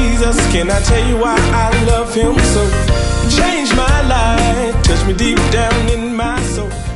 Jesus. Can I tell you why I love him so? Changed my life, touched me deep down in my soul.